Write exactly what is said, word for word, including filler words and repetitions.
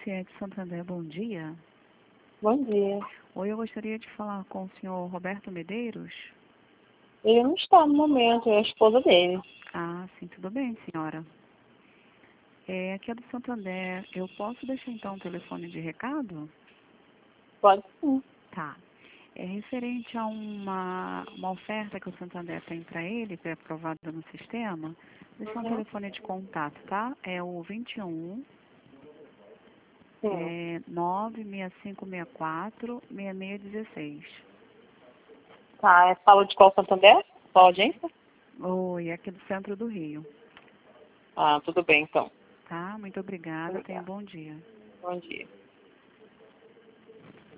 é de Santander, bom dia. Bom dia. Oi, eu gostaria de falar com o senhor Roberto Medeiros. Ele não está no momento, é a esposa dele. Ah, sim, tudo bem, senhora. É, aqui é do Santander. Eu posso deixar então um telefone de recado? Pode sim. Tá. É referente a uma, uma oferta que o Santander tem para ele, que é aprovada no sistema. Deixa um Uhum. telefone de contato, tá? É o vinte e um, Sim. é, nove seis cinco seis quatro, seis seis um seis. Tá, é fala de qual Santander? Qual agência? Oi, aqui do centro do Rio. Ah, tudo bem então. Tá? Muito obrigada. Tenha um Obrigada. bom dia. Bom dia.